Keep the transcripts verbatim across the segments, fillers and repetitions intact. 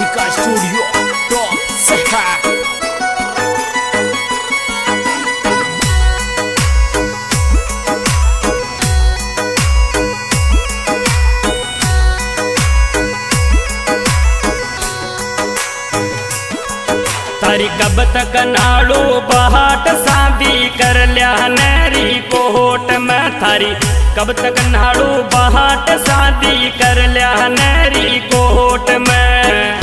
Música Studio Top Seha. तारी कब तक नाड़ू बहाट शादी कर लिया नरी कोट में। थारी कब तक नाड़ू बहाट शादी कर लिया नरी कोट में।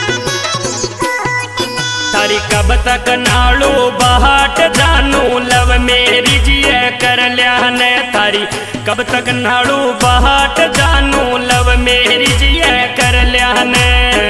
तारी कब तक नाड़ू बहाट जानू लव मेरी जिए कर लिया ने। थारी कब तक नाड़ू बहाट जानू लव मेरी जिए कर लिया ने।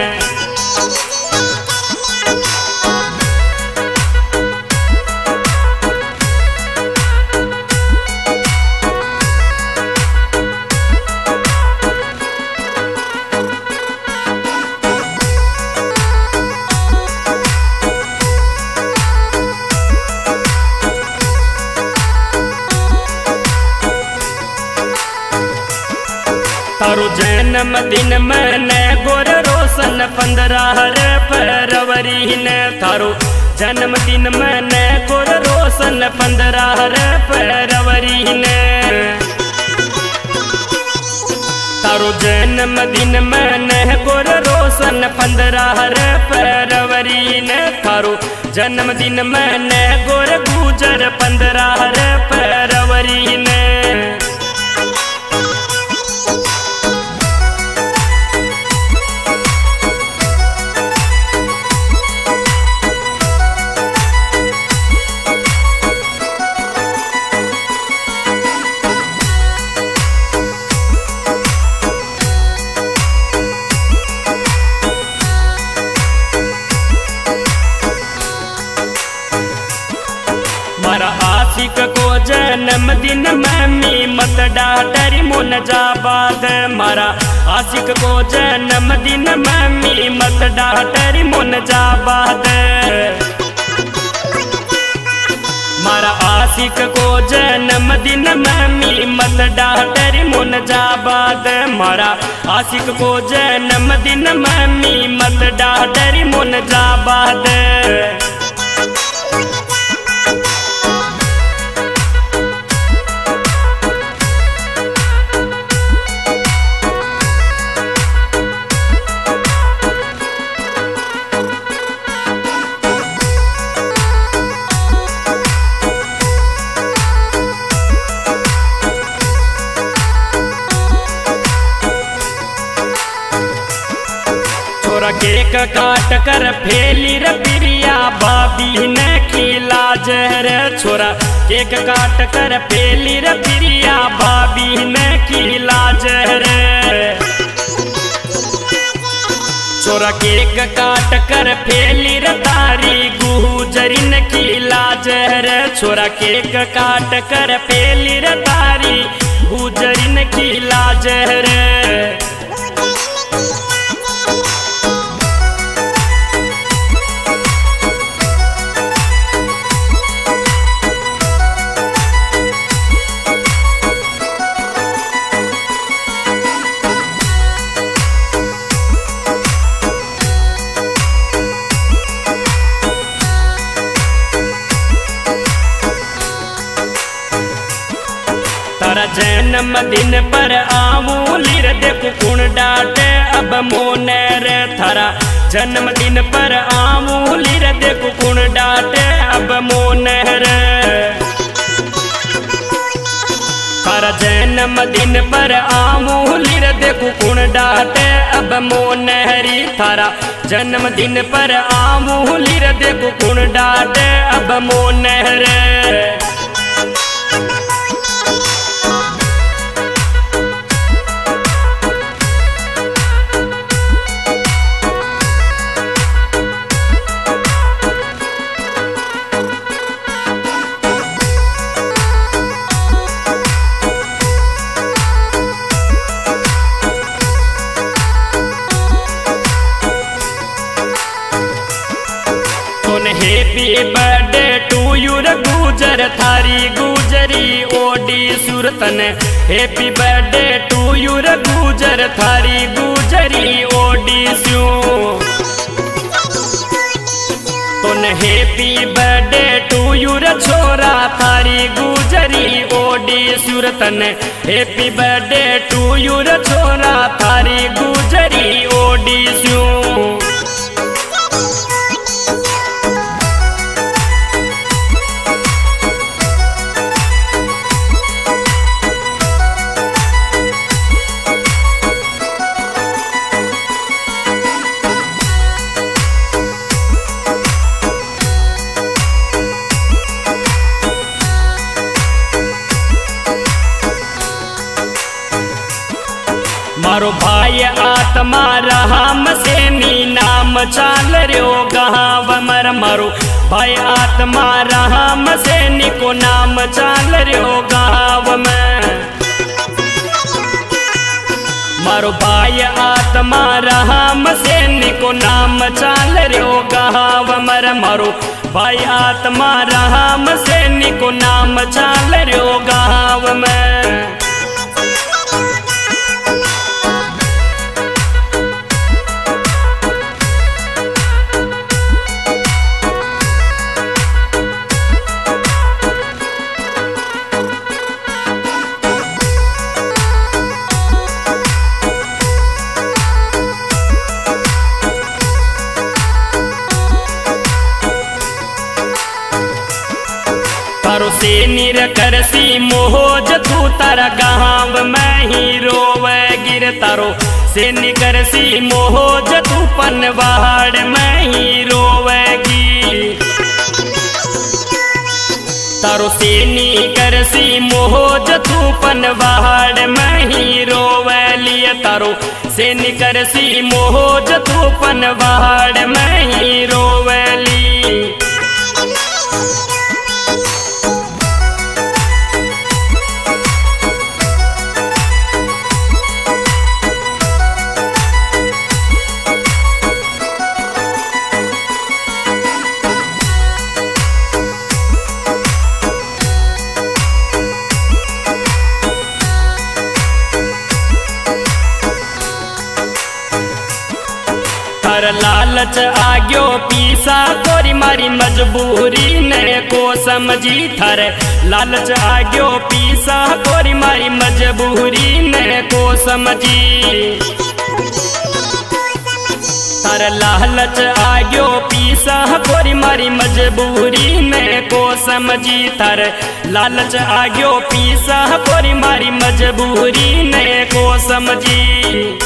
तारो जन्म दिन मैंने गोर रोशन पंद्रह फरवरी ने। थारो जन्म दिन मैंने गोर रोशन पंद्रह फरवरी ने। तारो जन्म दिन मैंने गोर रोशन पंद्रह फरवरी ने। थारो जन्म दिन मैंने गोर गुजर पंद्रह फरवरी ने। मारा आशिक को जन्म दिन मम्मी मत डाटरी मुन जाबाद। मारा आशिक को जन्म दिन मम्मी मत डाटरी मुन जाबाद। मारा आशिक को जन्म दिन मम्मी मत डाटरी मुन जाबाद। मारा आशिक को जन्म दिन मम्मी मत डाटरी मुन जाबाद। केक काट कर फेली रे प्रिया भाभी ने खिला जहर। छोरा केक काट कर फेली रे प्रिया भाभी ने खिला जहर। छोरा केक काट कर फेली रे तारी गुजरी ने खिला जहर। छोरा केक काट कर फेली रे तारी गुजरी ने खिला जहर। तारा जन्म दिन पर आऊं लीर देखो कुण डाटे अब मोने रे। थारा जन्म दिन पर आऊं लीर देखो कुण डाटे अब मोने रे। तारा जन्म दिन पर आऊं लीर देखो कुण डाटे अब मोने री। थारा जन्म दिन पर आऊं लीर देखो कुण डाटे अब मोने रे। हैप्पी बर्थडे टू यू गुजर थारी गुजरी ओडी सुरतन। हैप्पी बर्थडे टू यू गुजर थारी गुजरी ओडी स्यू। तोन हैप्पी बर्थडे टू यू रे छोरा थारी गुजरी ओडी सुरतन हैप्पी बर्थडे टू यू रे छोरा थारी गुजरी ओडी स्यू मारो भाई आत्मा राम से नी नाम चाल रो गाँव मर मारो भाई आत्मा राम से नी को नाम चाल रो गाँव में मारो भाई आत्मा राम से नी को नाम चाल रो गाँव मर मारो भाई आत्मा राम से नी को नाम चाल रो गाँव में तारो से निर करसी मोहज तू तारा गाँव में ही रोवे गिर तारो से निकरसी मोहज तू पनवाड़ में ही रोवेगी तारो से निकरसी मोहज तू पनवाड़ में ही रोवे लिया तारो से निकरसी मोहज तू पनवाड़ में ही रोवेली लालच आग्यो पीसा तोरी मारी मजबूरी ने को समझी थर लालच आग्यो पीसा तोरी मारी मजबूरी ने को समझी थर लालच आग्यो पीसा तोरी मारी मजबूरी ने को समझी थर लालच आग्यो पीसा तोरी मारी मजबूरी ने को समझी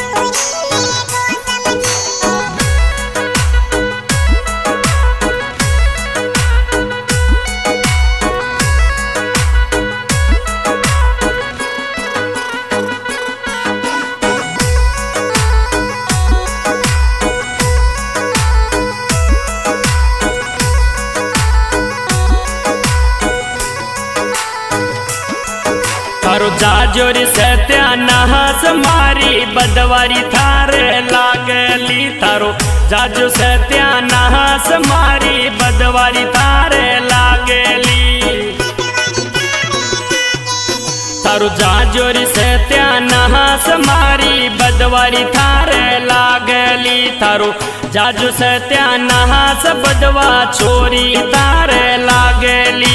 तारो जाजोरी सत्यानाश मारी बदवारी थारे लागली तारो जाजो सत्यानाश मारी बदवारी थारे लागली तारो जाजोरी सत्यानाश मारी बदवारी थारे लागली तारो जाजो सत्यानाश बदवा छोरी थारे लागली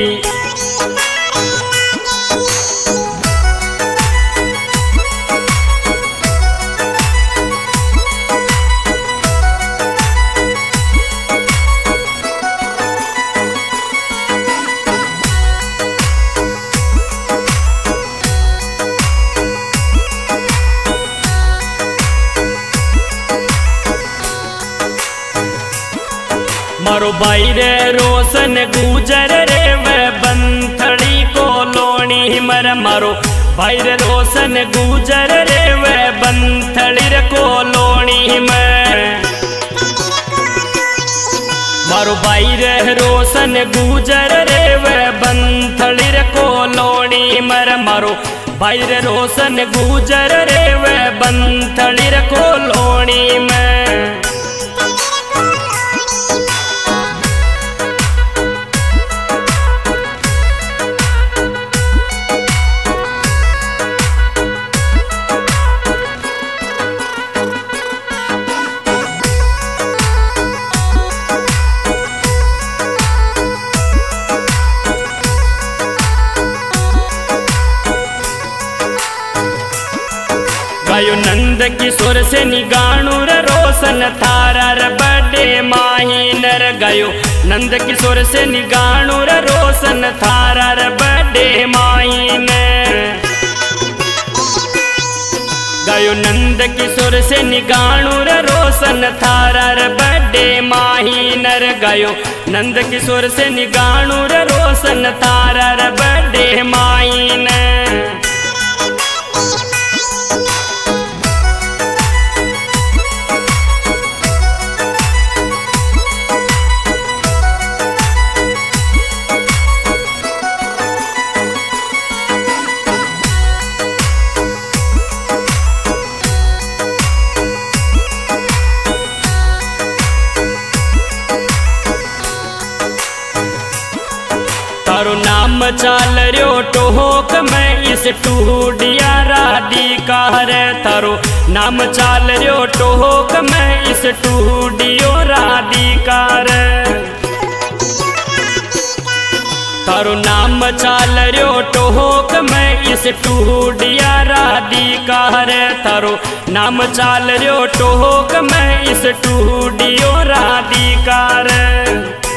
मारो भाई रे रोशन गुजर रे वे बंथड़ी को लोणी मर मारो भाई रे रोशन गुजर रे वे बंथड़ी रे को लोणी में मारो भाई रे रोशन गुजर रे वे बंथड़ी रे को लोणी मर मारो भाई रे रोशन गुजर रे वे बंथड़ी रे को लोणी में गायो नंद किशोर से निगाणुर रोशन थारर बड़े माहिनर गायो नंद किशोर से निगाणुर रोशन थारर बड़े माहिनर गायो नंद किशोर से निगाणुर रोशन थारर बड़े माहिनर गायो नंद किशोर से निगाणुर रोशन थारर बड़े माहिनर तारो नाम चाल रो टोहक में इस टूडिया राधिकार थारो नाम चाल रो टोहक में इस टूडियो राधिकार थारो नाम चाल रो टोहक में इस टूडिया राधिकार थारो नाम चाल रो टोहक में इस टूडियो राधिकार